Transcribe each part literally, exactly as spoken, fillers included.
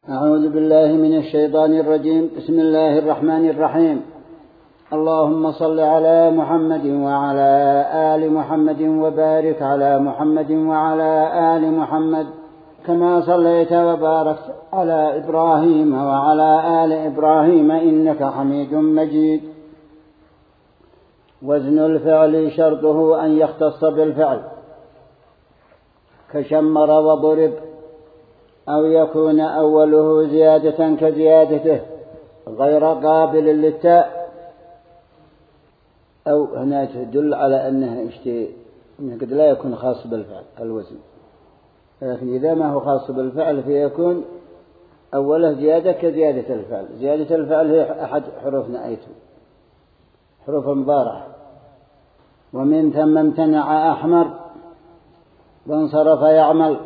أعوذ بالله من الشيطان الرجيم. بسم الله الرحمن الرحيم. اللهم صل على محمد وعلى آل محمد وبارك على محمد وعلى آل محمد كما صليت وباركت على إبراهيم وعلى آل إبراهيم إنك حميد مجيد. وزن الفعل شرطه أن يختص بالفعل كشمر وضرب، أو يكون أوله زيادة كزيادته غير قابل للتاء، أو هنا تدل على أنه اشتي أنه قد لا يكون خاص بالفعل الوزن، لكن إذا ما هو خاص بالفعل فيكون أوله زيادة كزيادة الفعل. زيادة الفعل هي أحد حروف نأيته، حروف المضارعة. ومن ثم امتنع أحمر وانصرف يعمل.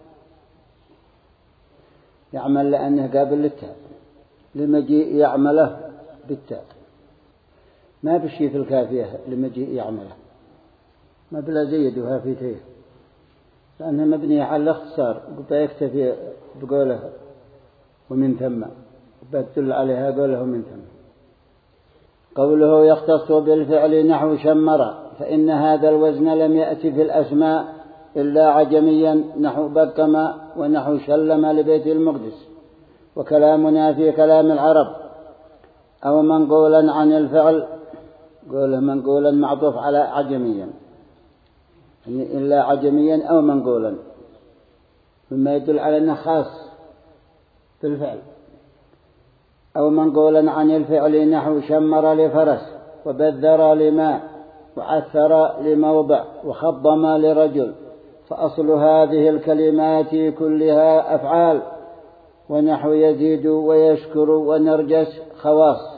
يعمل لأنه قابل للتاء، لمجيء يعمله بالتاء، ما بشي في الكافية لمجيء يعمله، ما بلا زيدها في تيه، لأنها مبنية على الاختصار، يكتفي بقوله ومن ثم، بتدل عليها قوله من ثم. قوله يختص بالفعل نحو شمر، فإن هذا الوزن لم يأتي في الأسماء إلا عجميا، نحو بكم ونحو شلم لبيت المقدس. وكلامنا في كلام العرب أو منقولا عن الفعل، قوله منقولا معطوف على عجميا، يعني إلا عجميا أو منقولا، مما يدل على أنه خاص بالفعل. أو منقولا عن الفعل نحو شمر لفرس، وبذر لماء، وعثر لموضع، وخضم لرجل. فأصل هذه الكلمات كلها أفعال. ونحو يزيد ويشكر ونرجس خواص،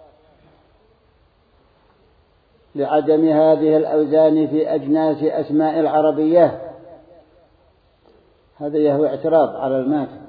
لعدم هذه الأوزان في أجناس أسماء العربية. هذا يهو اعتراض على الماتن،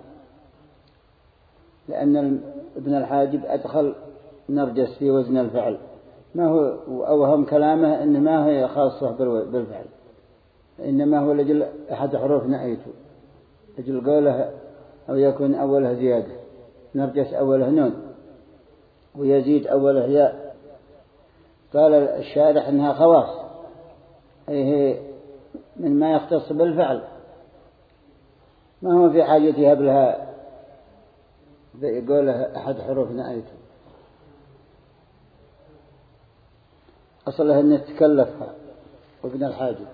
لأن ابن الحاجب أدخل نرجس في وزن الفعل، ما هو أوهم كلامه إن ما هي خاصة بالفعل، إنما هو لجل أحد حروف نأيته، لجل قوله أو يكون أوله زيادة، نرجس أوله نون، ويزيد أوله ياء. قال الشارح إنها خواص، أي هي من ما يختص بالفعل، ما هو في حاجتها بلها قوله أحد حروف نأيته. أصلها أن تكلفها وابن الحاجب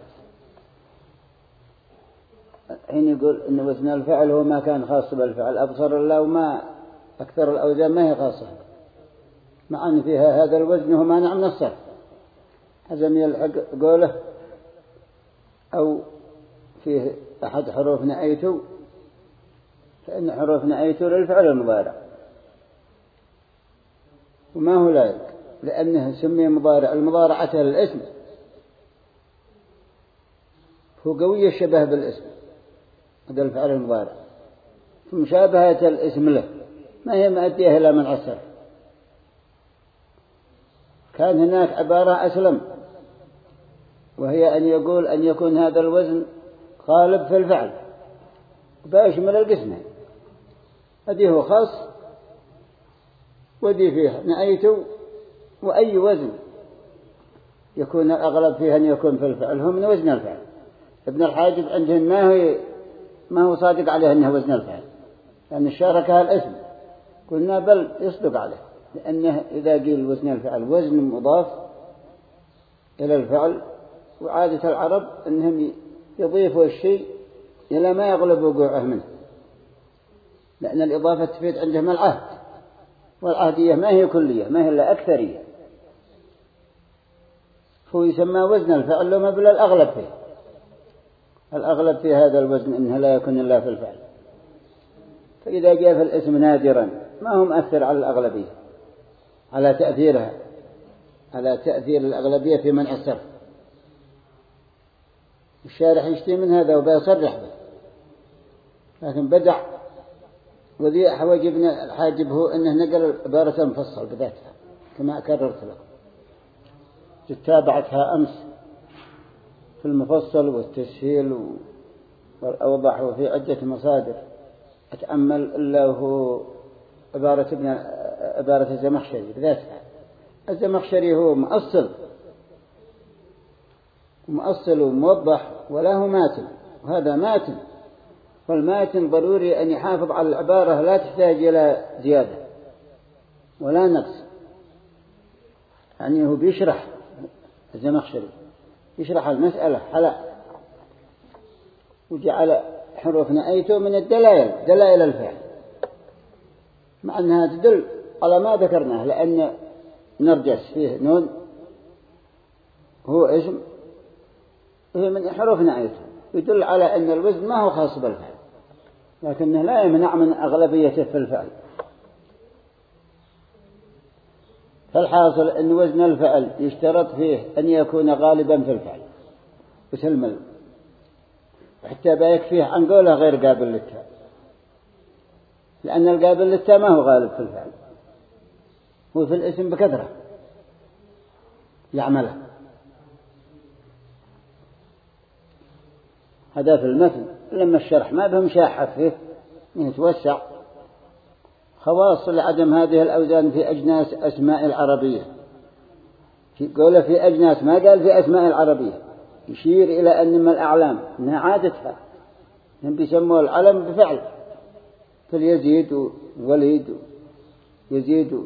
حين يقول إن وزن الفعل هو ما كان خاص بالفعل، أبصر الله وما أكثر الأوزان ما هي خاصة، مع أن فيها هذا الوزن هو مانع من الصرف. هذا من الحق قوله أو فيه أحد حروف نأيته، فإن حروف نأيته للفعل المضارع، وما هو لايق لأنه سمي مضارع، المضارعة للاسم، هو قوي الشبه بالاسم، هذا الفعل المضارع، فمشابهة الاسم له ما هي مؤدية إلى منع الصرف. كان هناك عبارة أسلم، وهي أن يقول أن يكون هذا الوزن غالب في الفعل ويشمل القسمين، هذه هو خاص ودي فيه نأيته. وأي وزن يكون الأغلب فيه أن يكون في الفعل هو من وزن الفعل. ابن الحاجب عندهم ما هو ما هو صادق عليه أنه وزن الفعل، لأن الشاركها الاسم، قلنا بل يصدق عليه، لأنه إذا قيل وزن الفعل وزن مضاف إلى الفعل، وعادة العرب أنهم يضيفوا الشيء إلى ما يغلب وقوعه منه، لأن الإضافة تفيد عندهم العهد، والعهدية ما هي كلية، ما هي إلا أكثرية، هو يسمى وزن الفعل لما بلا الأغلب فيه. الأغلب في هذا الوزن إنه لا يكون إلا في الفعل، فإذا جاء في الاسم نادرا ما هو مؤثر على الأغلبية، على تأثيرها، على تأثير الأغلبية في منع الصرف. الشارح يشتي من هذا وبيصرح به، لكن بدع وذي أحوج ابن الحاجب هو أنه نقل عبارة مفصل بذاتها كما كررت لكم، تتابعتها أمس في المفصل والتسهيل والأوضح وفي عدة مصادر، أتأمل إلا هو عبارة ابن عبارة الزمخشري بذاتها. الزمخشري هو مؤصل مؤصل وموضح، ولا هو ماتن، وهذا ماتن، والماتن ضروري أن يحافظ على العبارة لا تحتاج إلى زيادة ولا نقص. يعني هو بيشرح الزمخشري يشرح المسألة حلا، وجعل حروف نأيته من الدلائل دلائل الفعل، مع أنها تدل على ما ذكرناه، لأن نرجس فيه نون هو اسم هي من حروف نأيته، يدل على أن الوزن ما هو خاص بالفعل، لكنه لا يمنع من أغلبيته في الفعل. فالحاصل أن وزن الفعل يشترط فيه أن يكون غالبا في الفعل وسلم، حتى بيكفيه عن قوله غير قابل للتاء، لأن القابل للتاء ما هو غالب في الفعل، هو في الاسم بكثرة يعمله. هذا في المثل، لما الشرح ما بهم شاحة فيه يتوسع. خواص لعدم هذه الأوزان في أجناس أسماء العربية، في قوله في أجناس ما قال في أسماء العربية، يشير إلى أن من الأعلام أنها عادتها، هم بيسموا العلم بفعل، فاليزيد ووليد يزيد.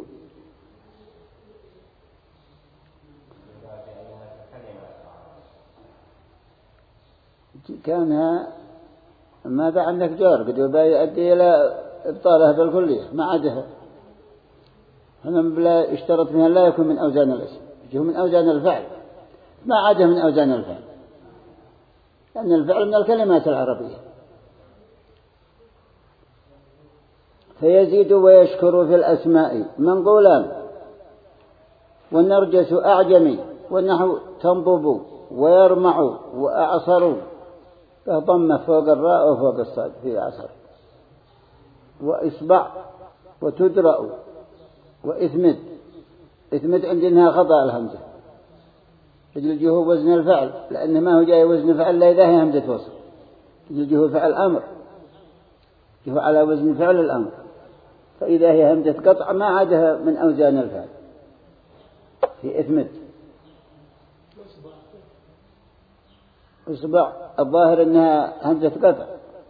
كان ماذا عندك جار قد يؤدي إلى إبطالها بالكلية ما عادها، هنا بلا يشترط منها لا يكون من أوزان الاسم، يجيه من أوزان الفعل، ما عاده من أوزان الفعل، لأن الفعل من الكلمات العربية. فيزيد ويشكر في الأسماء منقولان، والنرجس أعجمي، والنحو تنضب ويرمع وأعصر، ضم فوق الراء وفوق الصاد في عصر، وإصبع وتدرأ وإثمد. إثمد عندنا خطأ الهمزة، يجي هو وزن الفعل، لأنه ما هو جاي وزن فعل لا إذا هي همزة وصل، يجي هو فعل أمر، يجي على وزن فعل الأمر، فإذا هي همزة قطع ما عادها من أوزان الفعل في إثمد. إصبع الظاهر أنها همزة قطع،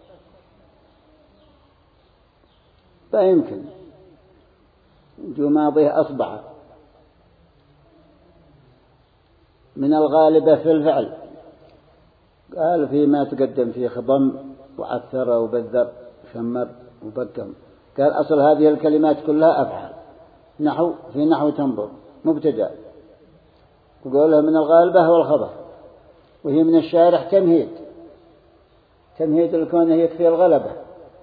فيمكن جو ماضيه أصبع من الغالبة في الفعل. قال فيما تقدم في خضم وعثر وبذر وشمر وبكم، قال أصل هذه الكلمات كلها أفعال، نحو في نحو تنظر مبتدأ، وقولها من الغالبة هو الخبر، وهي من الشارح تمهيد، تمهيد الكون يكفي الغلبة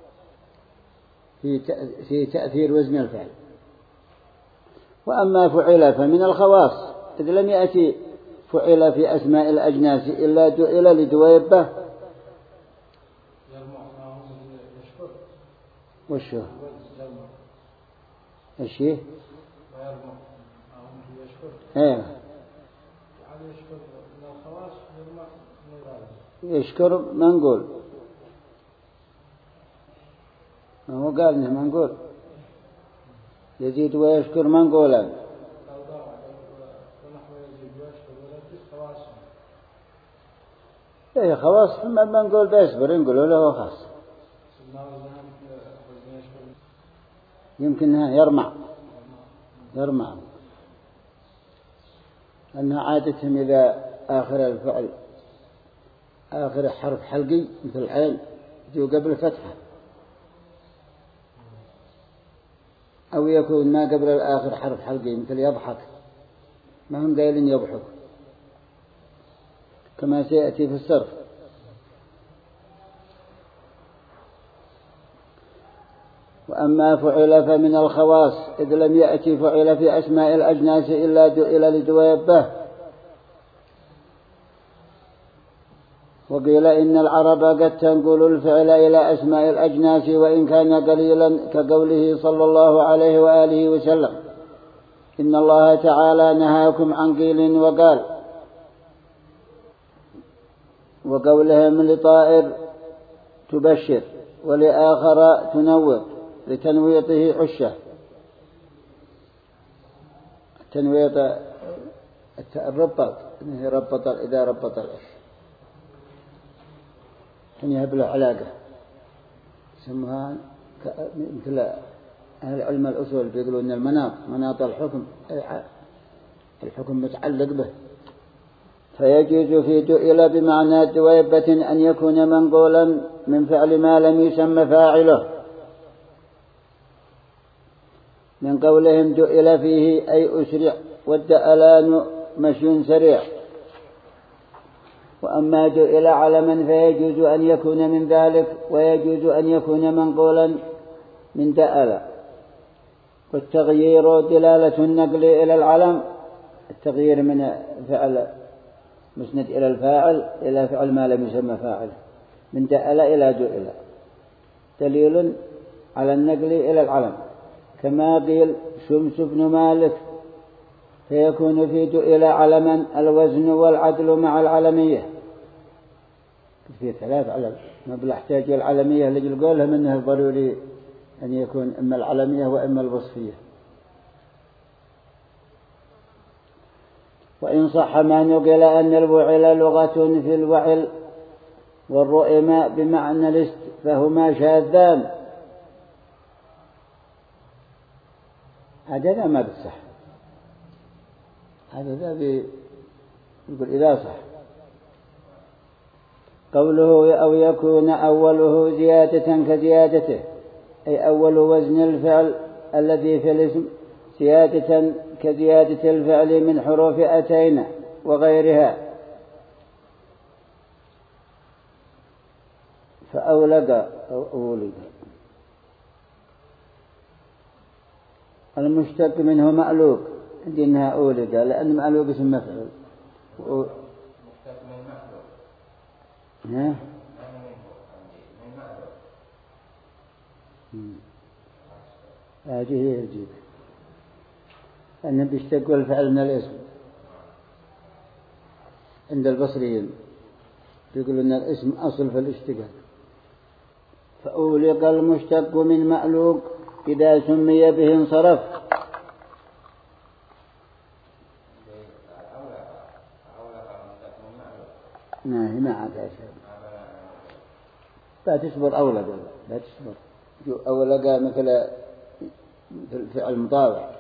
في في تأثير وزن الفعل. وأما فعل فمن الخواص، إذ لم يأتي فعل في أسماء الأجناس إلا دعل لدويبة وشه الشيء ايه يشكر منقول، ما هو قال انه منقول، يزيد ويشكر منقولا. ايه خواص ما منقول بيصبر نقولوا له خاص، يمكنها يرمع يرمع أنها عادتهم إذا آخر الفعل آخر حرف حلقي مثل العين جو قبل فتحة، أو يكون ما قبل الآخر حرف حلقي مثل يضحك، ما هم قايلين يضحك كما سيأتي في الصرف. وأما فعل فمن الخواص، إذ لم يأتي فعل في أسماء الأجناس إلا دعل لدويبه. وقيل إن العرب قد تنقل الفعل إلى أسماء الأجناس وإن كان قليلا، كقوله صلى الله عليه وآله وسلم: إن الله تعالى نهاكم عن قيل وقال، وقولهم لطائر تبشر ولآخر تنوط لتنويطه عشة. تنويط الربط إنه ربط إذا ربط العش تنيه بله علاقة يسموها مثل أهل علم الأصول بيقولوا إن المناط مناط الحكم الحكم متعلق به. فيجوز في دؤل بمعنى دويبة أن يكون منقولا من فعل ما لم يسمى فاعله من قولهم دؤل فيه أي أسرع والدألان مشي سريع. وأما دؤل علما فيجوز أن يكون من ذلك ويجوز أن يكون منقولا من دأل. والتغيير دلالة النقل إلى العلم التغيير من فعل مسند إلى الفاعل إلى فعل ما لم يسمى فاعل من دأل إلى دؤل دليل على النقل إلى العلم. كما قيل شمس بن مالك فيكون في دؤل علما الوزن والعدل مع العلمية. في ثلاث علم ما بلاحتاج العلمية لجل قولها منها ضروري أن يكون إما العلمية وإما الوصفية. وإن صح ما نقل أن الوعل لغة في الوعل والرؤم بمعنى الاست فهما شاذان. هذا ما بتصح هذا يقول إذا صح قوله أو يكون أوله زيادة كزيادته أي أول وزن الفعل الذي في الاسم زيادة كزيادة الفعل من حروف أتينا وغيرها. فأولق أو أولق المشتق منه مألوق عندي إنها أولق لأن مألوق اسم مفعول و... ها هذه هي الجيد أنه بيشتق الفعل من الاسم عند البصريين يقولون أن الاسم أصل في الاشتقاق. فأولق المشتق من مألوق إذا سمي به انصرف. ما هي ما عاد أشياء لا تصبر أولق لا تصبر أولق مثل الفعل مطاوع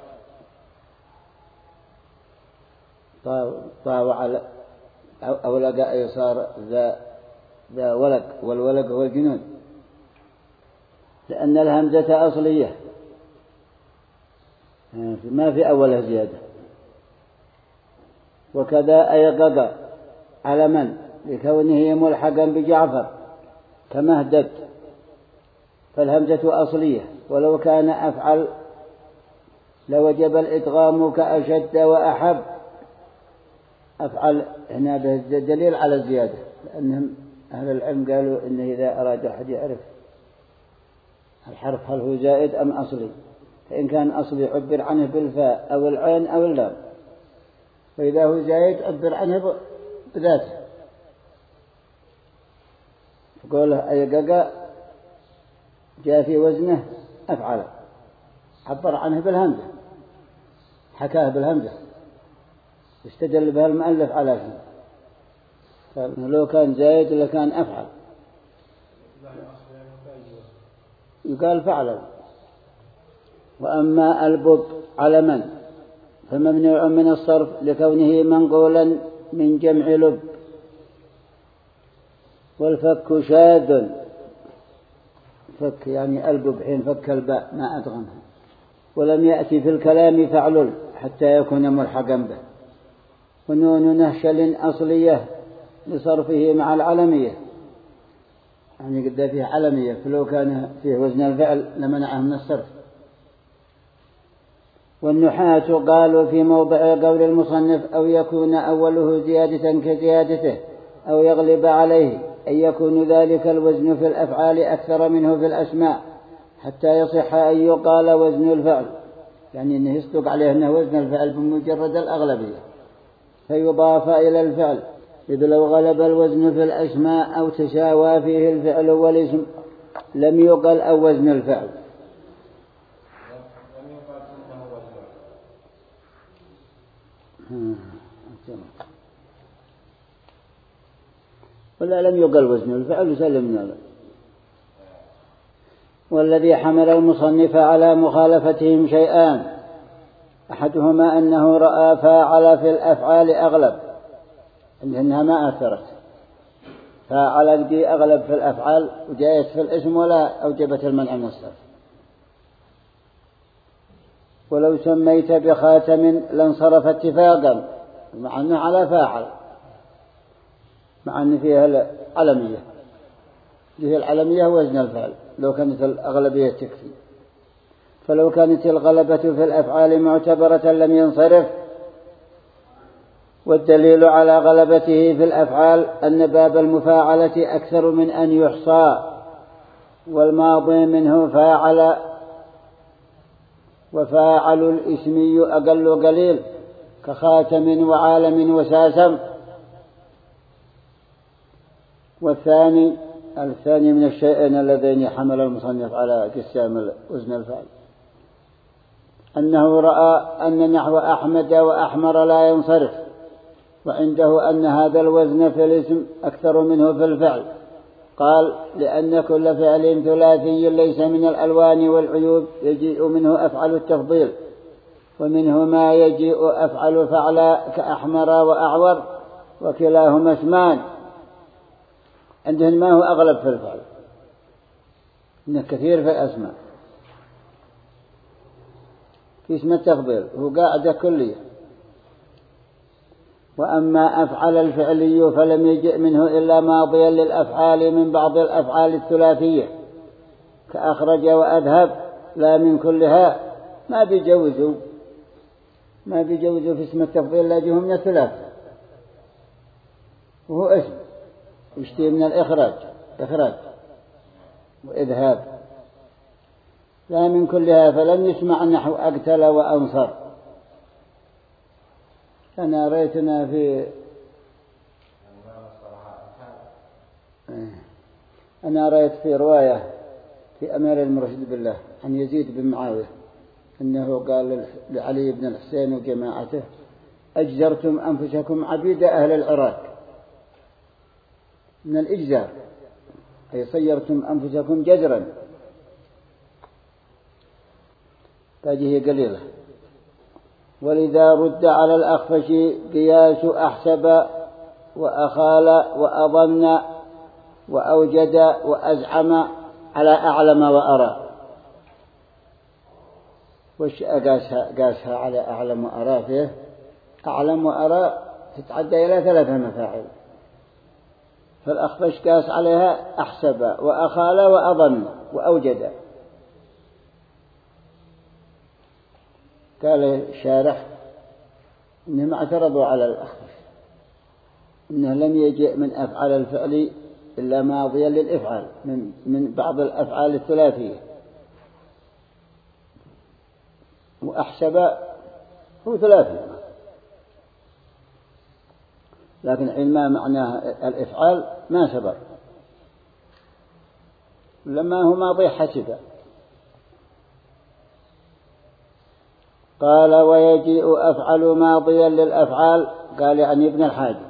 طاوع أولق أي صار ذا ذا ولق والولق هو الجنون لأن الهمزة أصلية ما في أولها زيادة. وكذا أيقظ على من لكونه ملحقا بجعفر كمهدد فالهمزة أصلية ولو كان أفعل لوجب الإدغام كأشد وأحب. أفعل هنا دليل على الزيادة لأنهم أهل العلم قالوا إنه إذا أراد أحد يعرف الحرف هل هو زائد أم أصلي فإن كان أصلي عبر عنه بالفاء أو العين أو اللام وإذا هو زائد عبر عنه بذاته. فقوله أيقق جاء في وزنه أفعل عبر عنه بالهمزة حكاه بالهمزة استدل بها المؤلف على شيء لو كان زائد لكان أفعل يقال فعلا. وأما البط على من فممنوع من الصرف لكونه منقولا من جمع لب. والفك شاذ فك يعني ألبب حين فك الباء ما أدغمها ولم يأتي في الكلام فعل حتى يكون ملحقا به. ونون نهشل أصلية لصرفه مع العلمية يعني قد فيه علمية فلو كان فيه وزن الفعل لمنعه من الصرف. والنحاة قالوا في موضع قول المصنف أو يكون أوله زيادة كزيادته أو يغلب عليه أن يكون ذلك الوزن في الأفعال أكثر منه في الأسماء حتى يصح أن يقال وزن الفعل يعني أنه يصدق عليه أنه وزن الفعل بمجرد الأغلبية فيضاف إلى الفعل إذ لو غلب الوزن في الأسماء أو تساوى فيه الفعل والاسم لم يقل أو وزن الفعل. ولا لم يقل وزن الفعل سلمنا له. والذي حمل المصنف على مخالفتهم شيئان، أحدهما أنه رأى فاعل في الأفعال أغلب، إنها ما أثرت، فاعل دي أغلب في الأفعال وجاءت في الاسم ولا أوجبت المنع من الصرف. ولو سميت بخاتم لانصرف اتفاقا، مع أنه على فاعل، مع أن فيها العلمية، فيها العلمية وزن الفعل لو كانت الأغلبية تكفي. فلو كانت الغلبة في الأفعال معتبرة لم ينصرف. والدليل على غلبته في الأفعال أن باب المفاعلة أكثر من أن يحصى، والماضي منه فاعل، وفاعل الاسمي أقل قليل كخاتم وعالم وساسم. والثاني الثاني من الشيئين اللذين حمل المصنف على قسام وزن الفعل أنه رأى أن نحو أحمد وأحمر لا ينصرف، وعنده أن هذا الوزن في الاسم أكثر منه في الفعل. قال: لأن كل فعل ثلاثي ليس من الألوان والعيوب يجيء منه أفعل التفضيل، ومنه ما يجيء أفعل فعلا كأحمر وأعور، وكلاهما اسمان. عندهم ما هو أغلب في الفعل، إنه كثير في الأسماء. في اسم التفضيل هو قاعدة كلية. وأما أفعل الفعلي فلم يجئ منه إلا ماضيا للأفعال من بعض الأفعال الثلاثية كأخرج وأذهب، لا من كلها. ما بيجوزوا ما بيجوزوا في اسم التفضيل لا جهم من الثلاثة، وهو اسم يشتي من الإخراج إخراج وإذهاب، لا من كلها. فلم يسمع نحو أقتل وأنصر. أنا رأيتنا في أنا رأيت في رواية في أمير المرشد بالله عن يزيد بن معاوية أنه قال لعلي بن الحسين وجماعته: أجزرتم أنفسكم عبيد أهل العراق. من الإجزار أي صيرتم أنفسكم جزرا، هذه قليلة. ولذا رد على الأخفش قياس أحسب وأخال وأظن وأوجد وأزعم على أعلم وأرى. وش أقاسها؟ قاسها على أعلم وأرى فيه. أعلم وأرى تتعدى إلى ثلاثة مفاعل، فالأخفش قاس عليها أحسب وأخال وأظن وأوجد. قال الشارح إنهم اعترضوا على الأخفش إنه لم يجئ من أفعال الفعل إلا ماضيا للإفعال من, من بعض الأفعال الثلاثية، وأحسب هو ثلاثي، لكن علما معناه الإفعال ما سبق، لما هو ماضي حسب. قال: ويجيء أفعل ماضيا للأفعال، قال يعني ابن الحاجب،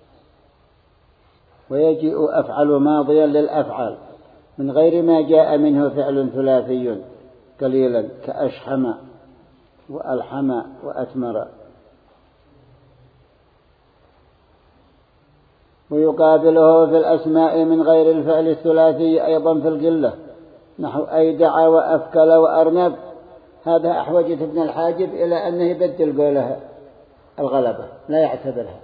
ويجيء أفعل ماضيا للأفعال من غير ما جاء منه فعل ثلاثي قليلا كأشحم وألحم وأتمر. ويقابله في الأسماء من غير الفعل الثلاثي أيضا في القلة نحو أيدع وأفكل وأرنب. هذا أحوجت ابن الحاجب إلى أنه يبدل قولها الغلبة، لا يعتبرها،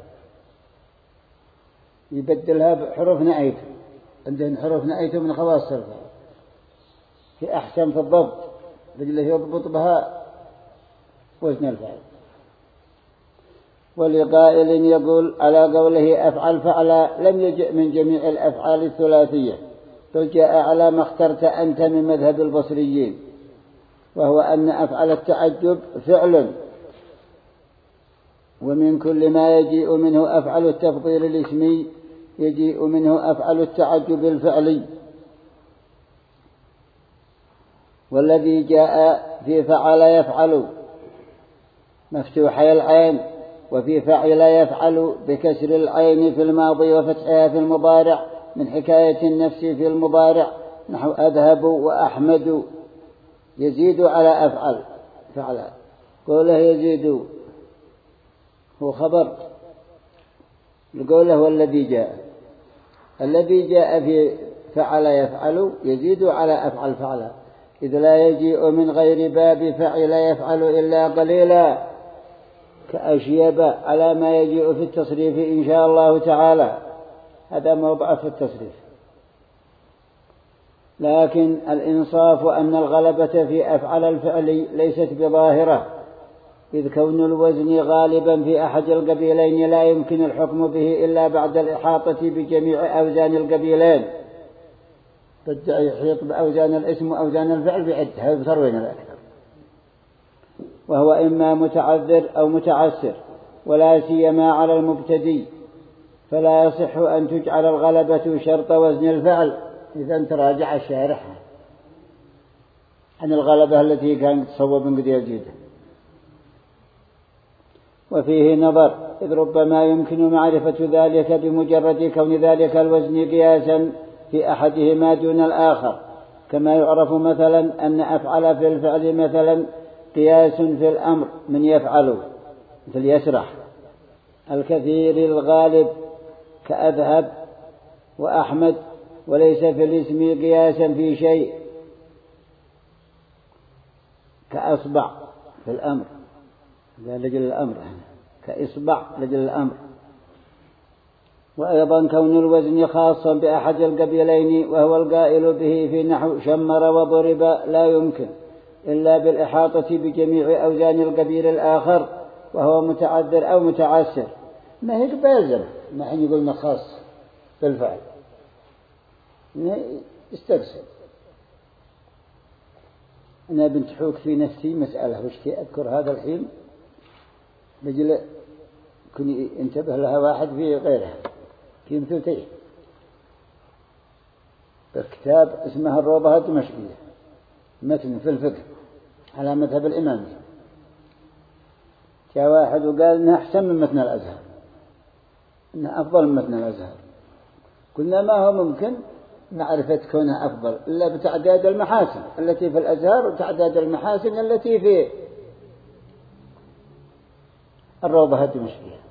يبدلها بحروف نأيت. عندهم حروف نأيت من خواص الفعل في أحسن في الضبط، بجله يضبط بها وزن الفعل. ولقائل يقول على قوله أفعل فعلا لم يجئ من جميع الأفعال الثلاثية، بل جاء على ما اخترت أنت من مذهب البصريين، وهو أن أفعل التعجب فعل، ومن كل ما يجيء منه أفعل التفضيل الاسمي يجيء منه أفعل التعجب الفعلي. والذي جاء في فعل يفعل مفتوحي العين، وفي فعل يفعل بكسر العين في الماضي وفتحها في المضارع من حكاية النفس في المضارع، نحو أذهب وأحمد يزيد على أفعل فعل. قوله يزيد هو خبر لقوله والذي جاء، الذي جاء في فعل يفعل يزيد على أفعل فعل، إذ لا يجيء من غير باب فعل يفعل إلا قليلا، كأشيب على ما يجيء في التصريف إن شاء الله تعالى. هذا موضع في التصريف. لكن الإنصاف أن الغلبة في أفعل الفعل ليست بظاهرة، إذ كون الوزن غالبا في أحد القبيلين لا يمكن الحكم به إلا بعد الإحاطة بجميع أوزان القبيلين. بدأ يحيط بأوزان الاسم وأوزان الفعل بعدها بثروين الأكثر، وهو إما متعذر أو متعسر، ولا سيما على المبتدي، فلا يصح أن تجعل الغلبة شرط وزن الفعل. إذا تراجع الشارح عن الغلبة التي كانت تصوب من قد يزيد. وفيه نظر، إذ ربما يمكن معرفة ذلك بمجرد كون ذلك الوزن قياسا في أحدهما دون الآخر، كما يعرف مثلا أن أفعل في الفعل مثلا قياس في الأمر من يفعل، مثل يسرح، الكثير الغالب كأذهب وأحمد، وليس في الاسم قياسا في شيء، كأصبع في الأمر لجل الأمر، كإصبع لجل الأمر. وأيضا كون الوزن خاصا بأحد القبيلين وهو القائل به في نحو شمر وضرب لا يمكن إلا بالإحاطة بجميع أوزان القبيل الآخر، وهو متعذر أو متعسر. ما هي بازر ما حين يقولنا خاص بالفعل استرسل. أنا بنت حوك في نفسي مسألة وشتي أذكر هذا الحين بجل كن انتبه لها واحد في غيرها في مثلتين بكتاب اسمها الروضة الدمشقية، متن في الفقه على مذهب الإمام. جاء واحد وقال إنها أحسن من متن الأزهر، إنها أفضل من متن الأزهر. قلنا ما هو ممكن معرفة كونها أفضل إلا بتعداد المحاسن التي في الأزهر وتعداد المحاسن التي في الروضة الدمشقية.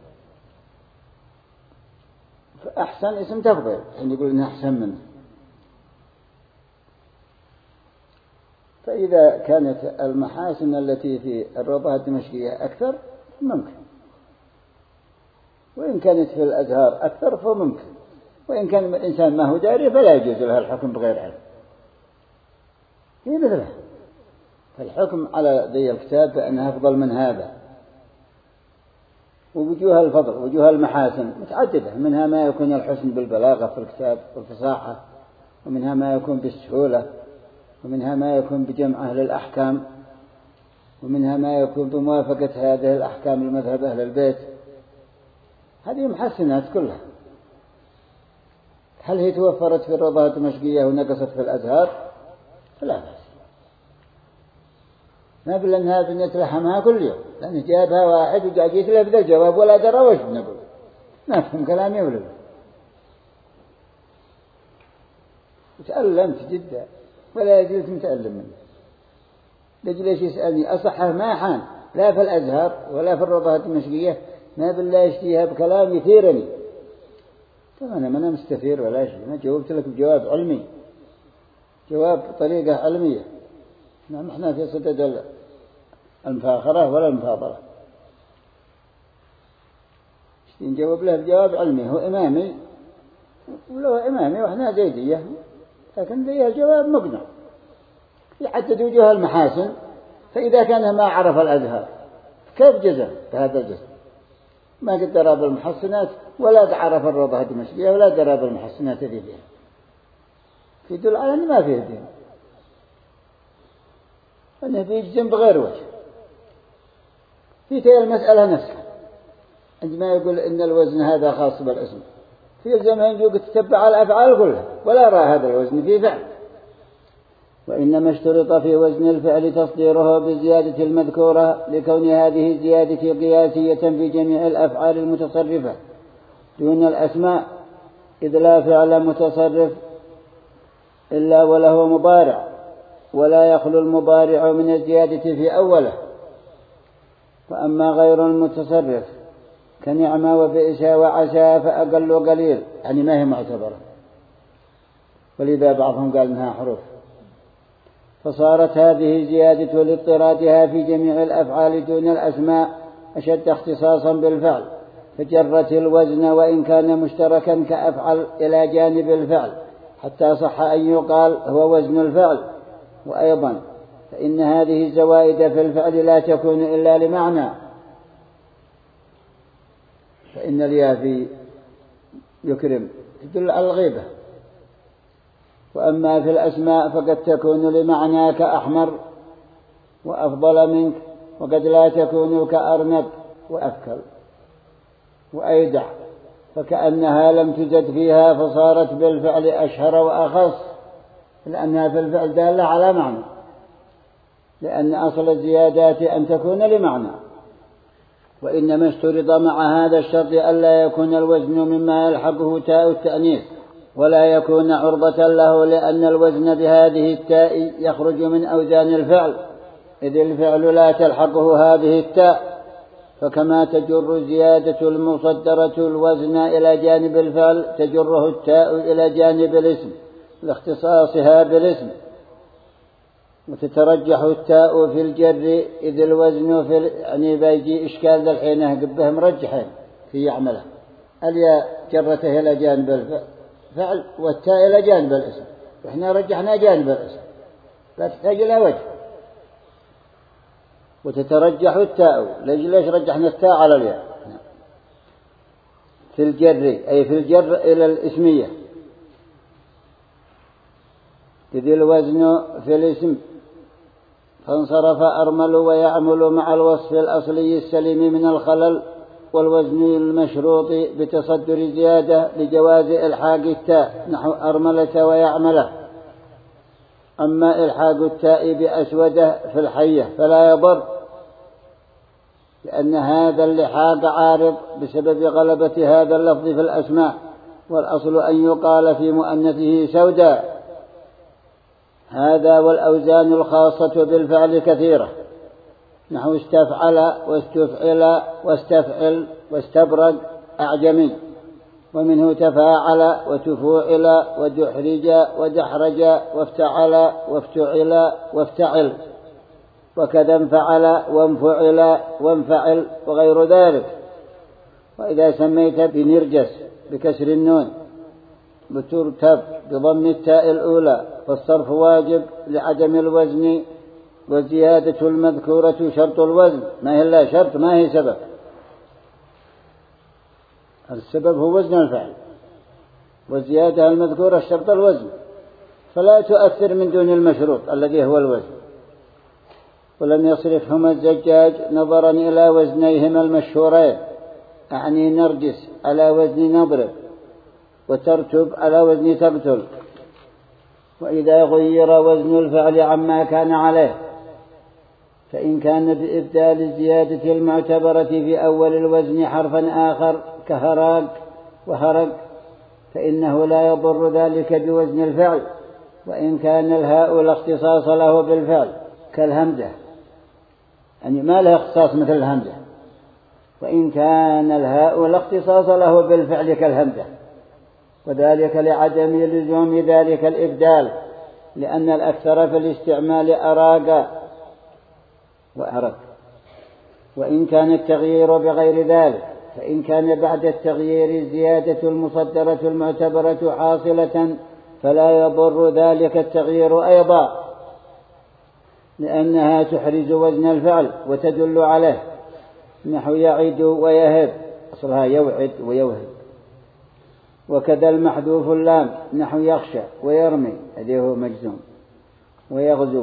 فأحسن اسم تفضيل يعني يقول إنها أحسن منه. فإذا كانت المحاسن التي في الروضة الدمشقية أكثر ممكن، وإن كانت في الأزهار أكثر فممكن، وإن كان الإنسان ما هو داري فلا يجوز له الحكم بغير علم. هي مثلها، فالحكم على ذي الكتاب بأنها أفضل من هذا. ووجوه الفضل وجوه المحاسن متعددة، منها ما يكون الحسن بالبلاغة في الكتاب والفصاحة، ومنها ما يكون بالسهولة، ومنها ما يكون بجمع أهل الأحكام، ومنها ما يكون بموافقة هذه الأحكام المذهب أهل البيت. هذه محسنات كلها. هل هي توفرت في الروضة الدمشقية ونقصت في الأزهار؟ لا بأس. ما بل أنها بنتلحمها كل يوم، لأن جابها واحد وقاعد يتلف ذا الجواب ولا درى وش بنقول، ما فهم كلامي ولا لا. وتألمت جدا ولا زلت متألم منه. ليش يسألني أصحه ما حان لا في الأزهر ولا في الروضة الدمشقية، ما بالله يشتيها بكلام يثيرني. طبعا أنا ما مستثير ولا شيء، أنا جاوبت لك بجواب علمي، جواب بطريقة علمية. نحن احنا في صدد المفاخرة ولا المفاضلة، نجاوب له بجواب علمي. هو إمامي ولو إمامي وإحنا زيدية، لكن ذي الجواب مقنع يحدد وجوه المحاسن. فإذا كان ما عرف الأزهار كيف جزم بهذا الجزم؟ ما قد درى بالمحسنات ولا تعرف الروضة الدمشقية ولا درى بالمحسنات اللي فيها، يدل على أن ما فيه دين، أنه بيجزم بغير وجه. في تلك المسألة نفسها عندما يقول إن الوزن هذا خاص بالاسم، في الزمان يقول تتبع الأفعال كلها ولا رأى هذا الوزن في فعل، وإنما اشترط في وزن الفعل تصديره بالزيادة المذكورة لكون هذه الزيادة قياسية في جميع الأفعال المتصرفة دون الأسماء، إذ لا فعل متصرف إلا وله مضارع، ولا يخلو المضارع من الزيادة في أوله. وأما غير المتصرف كنعمة وبئس وعسى فأقل قليل، يعني ما هي معتبرة، ولذا بعضهم قال إنها حروف، فصارت هذه زيادة لاضطرادها في جميع الأفعال دون الأسماء أشد اختصاصا بالفعل، فجرت الوزن وإن كان مشتركا كأفعل إلى جانب الفعل، حتى صح أن يقال هو وزن الفعل. وأيضا فإن هذه الزوائد في الفعل لا تكون إلا لمعنى، فإن اليافي يكرم تدل على الغيبة. وأما في الأسماء فقد تكون لمعنى كأحمر وأفضل منك، وقد لا تكون كأرنب وأفكر وأيدع، فكأنها لم تزد فيها فصارت بالفعل أشهر وأخص، لأنها في الفعل دالة على معنى، لأن أصل الزيادات أن تكون لمعنى. وإنما اشترط مع هذا الشرط ألا يكون الوزن مما يلحقه تاء التأنيث ولا يكون عرضة له، لأن الوزن بهذه التاء يخرج من أوزان الفعل، إذ الفعل لا تلحقه هذه التاء. فكما تجر زيادة المصدرة الوزن إلى جانب الفعل تجره التاء إلى جانب الاسم لاختصاصها بالاسم، وتترجح التاء في الجر إذ الوزن في ال... يعني بيجي إشكال ذا الحين قبه مرجحين في يعمله، الياء جرته إلى جانب الفعل والتاء إلى جانب الاسم، وإحنا رجحنا جانب الاسم لا تحتاج إلى وجه. وتترجح التاء، ليش رجحنا التاء على الياء في الجر، أي في الجر إلى الاسمية، إذ الوزن في الاسم فانصرف أرمل ويعمل مع الوصف الأصلي السليم من الخلل، والوزن المشروط بتصدر زيادة لجواز إلحاق التاء نحو أرملة ويعمله. أما إلحاق التاء بأسودة في الحية فلا يضر، لأن هذا اللحاق عارض بسبب غلبة هذا اللفظ في الأسماء، والأصل أن يقال في مؤنثه سوداء. هذا والأوزان الخاصة بالفعل كثيرة، نحو استفعل واستفعل واستفعل واستبرد أعجمي، ومنه تفاعل وتفوعل ودحرج ودحرج وافتعل وافتعل وافتعل، وكذا انفعل وانفعل وانفعل وغير ذلك. وإذا سميت بنرجس بكسر النون بترتب بضم التاء الأولى فالصرف واجب لعدم الوزن، والزيادة المذكورة شرط الوزن، ما هي إلا شرط ما هي سبب. السبب هو وزن الفعل، والزيادة المذكورة شرط الوزن، فلا تؤثر من دون المشروط الذي هو الوزن. ولم يصرفهما الزجاج نظرا إلى وزنيهما المشهورين، أعني نرجس على وزن نضرب، وترتب على وزن تقتل. وإذا غير وزن الفعل عما كان عليه، فإن كان بإبدال الزيادة المعتبرة في أول الوزن حرفا آخر كهراق وهرق فإنه لا يضر ذلك بوزن الفعل، وإن كان الهاء لا اختصاص له بالفعل كالهمزة، يعني ما له اختصاص مثل الهمزة، وإن كان الهاء لا اختصاص له بالفعل كالهمزة، وذلك لعدم لزوم ذلك الإبدال، لأن الأكثر في الاستعمال أراق وأرق. وإن كان التغيير بغير ذلك، فإن كان بعد التغيير الزيادة المصدرة المعتبرة حاصلة فلا يضر ذلك التغيير أيضا، لأنها تحرز وزن الفعل وتدل عليه، نحو يعد ويهب أصلها يوعد ويوهب. وكذا المحذوف اللام نحو يخشى ويرمي هذه هو مجزوم ويغزو.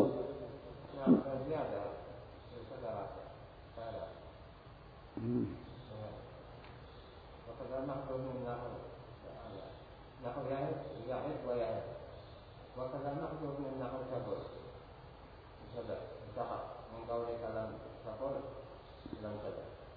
وكذا المحذوف من نحو تبر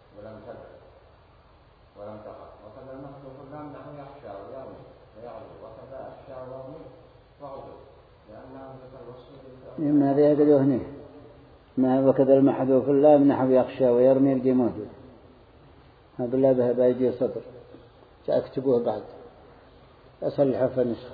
ولم تدع ولم تخف. وكذا المحذوف اللام نحو يخشى ويرمي ويغدو، وكذا أخشى ويرمي وغدو، لأن همزة الوصل بالفعل. ما هذا يقولوا هنا ما وكذا المحذوف اللام نحو يخشى ويرمي الجي موجود. ما بالله به بايجي صدر سأكتبوه بعد أصلحه في النسخة.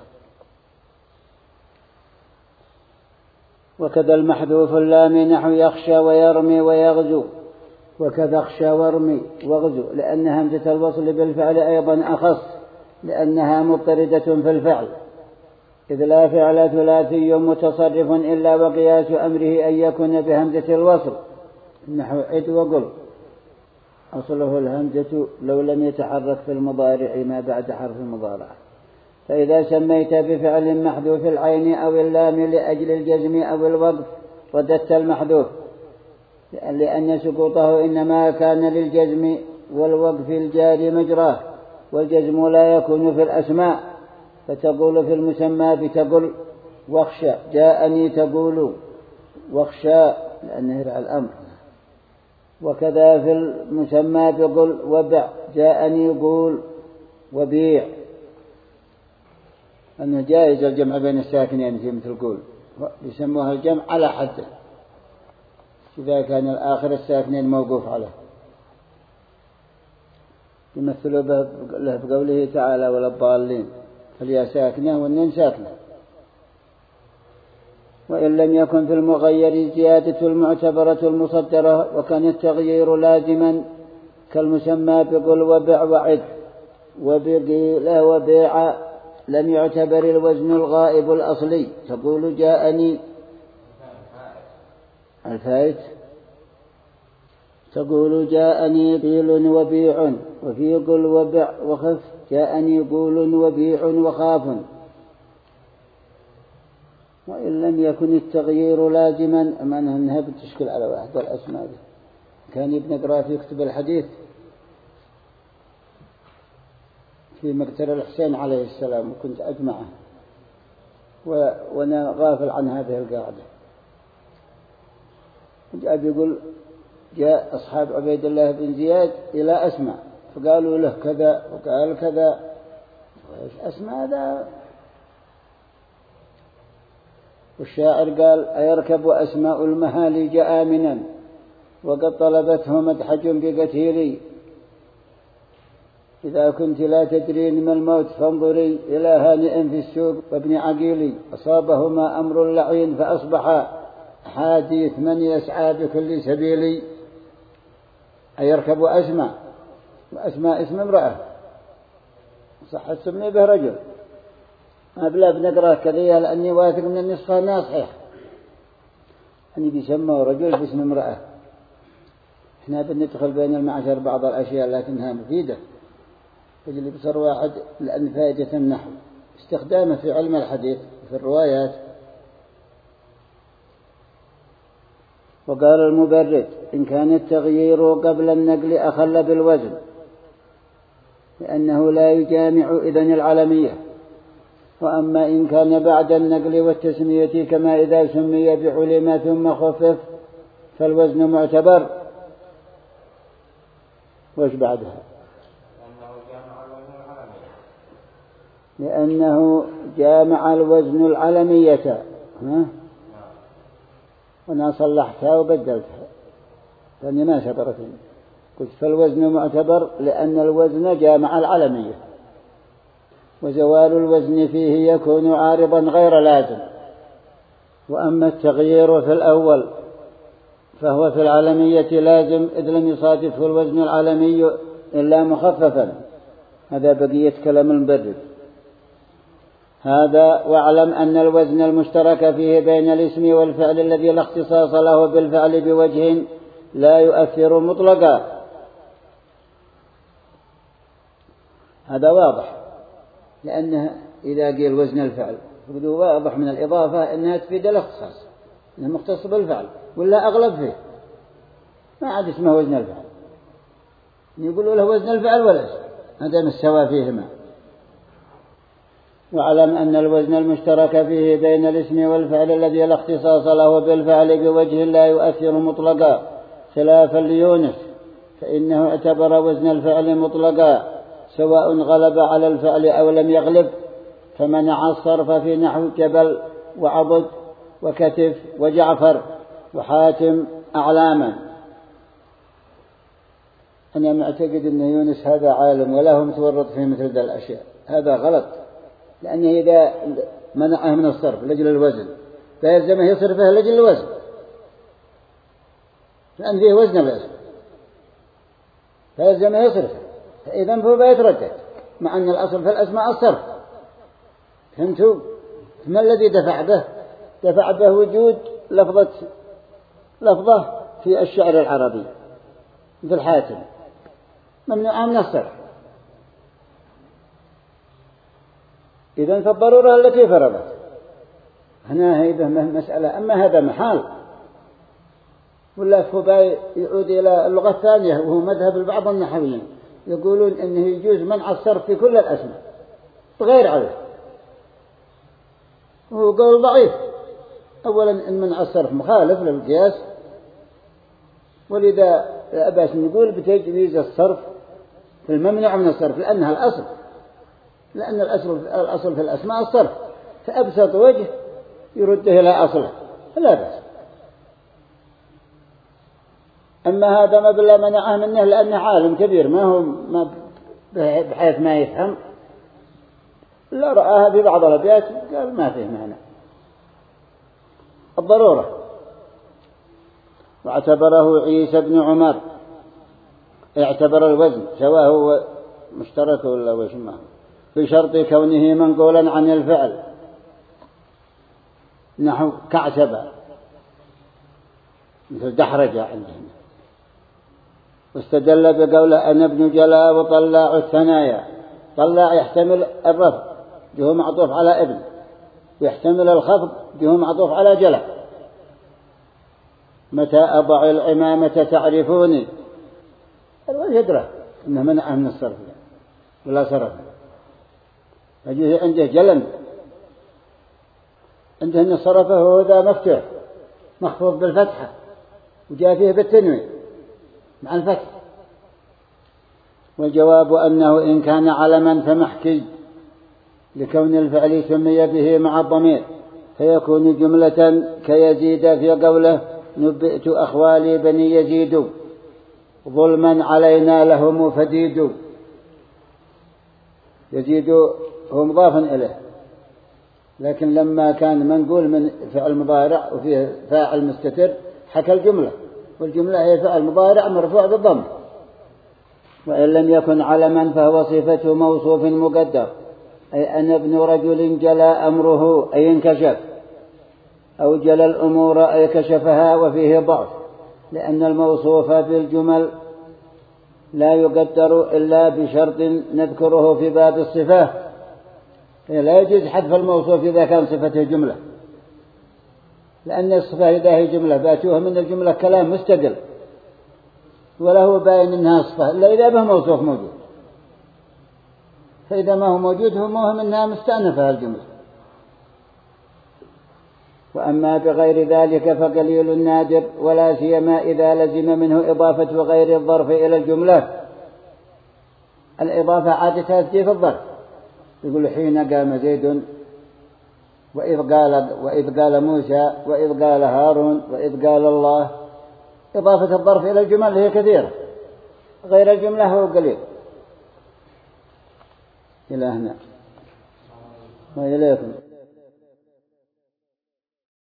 وكذا المحذوف اللام نحو يخشى ويرمي ويغزو، وكذا اخشى وارمي واغزو، لأن همزة الوصل بالفعل أيضا أخص، لأنها مضطردة في الفعل، إذ لا فعل ثلاثي متصرف إلا وقياس أمره أن يكون بهمزة الوصل، نحو عد وقل أصله الهمزة لو لم يتحرك في المضارع ما بعد حرف المضارع. فإذا سميت بفعل محذوف العين أو اللام لأجل الجزم أو الوقف رددت المحذوف، لأن سقوطه إنما كان للجزم والوقف الجاري مجراه، والجزم لا يكون في الأسماء، فتقول في المسمى بتقل واخشى جاءني تقول واخشى لأنه رع الأمر. وكذا في المسمى بقل وبع جاءني قول وبيع، أنه جائز الجمع بين الساكنين في مثل قول، يسموها الجمع على حده إذا كان الآخر الساكنين موقوف عليه، يمثلوا له بقوله تعالى ولا الضالين، فالياء ساكنة والنين ساكنة. وإن لم يكن في المغير زيادة المعتبرة المصدرة وكان التغيير لازما كالمسمى بقل وبع وعد وبقيل وبيع، لم يعتبر الوزن الغائب الأصلي، تقول جاءني الفائت تقول جاءني قيل وبيع، وفي قل وبع وخف جاءني قول وبيع وخاف. وإن لم يكن التغيير لازما، أمانها أنها بتشكل على واحد الأسماء دي. كان ابن قراف يكتب الحديث في مقتل الحسين عليه السلام وكنت أجمعه و... وأنا غافل عن هذه القاعدة. جاء بيقول جاء أصحاب عبيد الله بن زياد إلى أسماء فقالوا له كذا وقال كذا، أسماء هذا. والشاعر قال أيركب أسماء المهاليج آمنا وقد طلبته مدحج بقتيلي، إذا كنت لا تدرين ما الموت فانظري إلى هانئ في السوق وابن عقيلي، أصابهما أمر لعين فأصبح حادث من يسعى بكل سبيل. أيركب أسماء، وأسماء اسم امرأة صح تسمي به رجل، ما بلا بنقرأ كذا لأني واثق من النسخة أنها صحيح، أني بيسمى رجل باسم امرأة. إحنا بندخل بين المعشر بعض الأشياء لكنها مفيدة، يجلي بصر واحد لأن فائدة النحو استخدامه في علم الحديث في الروايات. وقال المبرد إن كان التغيير قبل النقل أخل بالوزن، لأنه لا يجامع إذن العلمية. وأما إن كان بعد النقل والتسمية كما إذا سمي بعلم ثم خفف فالوزن معتبر. وش بعدها؟ لأنه جامع الوزن العلمية. ها؟ وأنا صلحتها وبدلتها لأني ما سبرتني، قلت فالوزن معتبر لأن الوزن جامع العلمية، وزوال الوزن فيه يكون عارضا غير لازم. وأما التغيير في الأول فهو في العلمية لازم إذ لم يصادفه الوزن العلمي إلا مخففا. هذا بقية كلام المبرد. هذا واعلم أن الوزن المشترك فيه بين الاسم والفعل الذي لا اختصاص له بالفعل بوجه لا يؤثر مطلقا. هذا واضح، لأنه إذا قيل وزن الفعل فقدوا واضح من الإضافة أنها تفيد الاختصاص، أنه مختص بالفعل ولا أغلب فيه، ما عاد اسمه وزن الفعل، يقولوا له وزن الفعل ولا هذا مستوى فيهما. واعلم أن الوزن المشترك فيه بين الاسم والفعل الذي لا اختصاص له بالفعل بوجه لا يؤثر مطلقا خلافا ليونس فإنه اعتبر وزن الفعل مطلقا سواء غلب على الفعل أو لم يغلب، فمنع الصرف في نحو جبل وعضد وكتف وجعفر وحاتم أعلاما. أنا معتقد أن يونس هذا عالم ولا هو متورط في مثل ذا الأشياء، هذا غلط، لأنه إذا منعه من الصرف لأجل الوزن فيلزمه يصرفه لأجل الوزن، لأن فيه وزن الاسم فيلزمه يصرفه، فإذا هو بيتردد، مع أن الأصل في الأسماء الصرف. فهمتوا؟ ما الذي دفع به؟ دفع به وجود لفظة لفظة في الشعر العربي مثل حاتم ممنوعة من الصرف، إذن فالضرورة التي فرضت هنا هيبه مسألة. أما هذا محال، ولا فباي يعود إلى اللغة الثانية، وهو مذهب البعض النحويين يقولون إنه يجوز منع الصرف في كل الأسماء بغير علة، وهو قول ضعيف. أولا إن منع الصرف مخالف للقياس، ولذا أباس نقول بتجويز الصرف في الممنوع من الصرف، لأنها الأصل، لأن الأصل, الأصل في الأسماء الصرف، فأبسط وجه يرده إلى أصله لا بأس. أما هذا ما بلا منعه منه لأنه عالم كبير ما هو ما بحيث ما يفهم، لا رآها في بعض الأبيات قال ما فيه معنى الضرورة. واعتبره عيسى بن عمر، اعتبر الوزن سواء هو مشترك ولا وش ما في شرط كونه منقولا عن الفعل نحو كعسبة مثل دحرجة عندهم. واستدل بقوله أنا ابن جلاء وطلاع الثنايا. طلاع يحتمل الرفع جهه معطوف على ابن، ويحتمل الخفض جهه معطوف على جلاء. متى أضع العمامة تعرفوني، الوجه يدرى إنه منعه من الصرف ولا صرف. فجوه عنده جلم، عنده أن صرفه هو ذا مفتوح مخفوض بالفتحة، وجاء فيه بالتنوين مع الفتح. والجواب أنه إن كان علما فمحكي لكون الفعل سمي به مع الضمير، فيكون جملة كيزيد في قوله نبئت أخوالي بني يزيد ظلما علينا لهم فديد. يزيد هو مضاف إليه، لكن لما كان منقول من فعل مضارع وفيه فاعل مستتر حكى الجملة، والجملة هي فعل مضارع مرفوع بالضم. وإن لم يكن علما فهو صفة موصوف مقدر، أي أن ابن رجل جلى أمره أي انكشف، أو جلى الأمور أي كشفها، وفيه ضعف، لأن الموصوف بالجمل لا يقدر إلا بشرط نذكره في باب الصفة. لا يجوز حذف الموصوف إذا كان صفته جملة، لأن الصفة إذا هي جملة باتوها من الجملة كلام مستقل وله باين إنها صفة إلا إذا به موصوف موجود، فإذا ما هو موجود هو مهم إنها مستأنفة الجملة. وأما بغير ذلك فقليل نادر، ولا سيما إذا لزم منه إضافة غير الظرف إلى الجملة. الإضافة عادتها تجي في الظرف، يقول حين قام زيد، وإذ قال, وإذ قال موسى، وإذ قال هارون، وإذ قال الله. إضافة الظرف إلى الجمل هي كثيرة، غير الجملة هو قليل. إلى هنا وإليكم.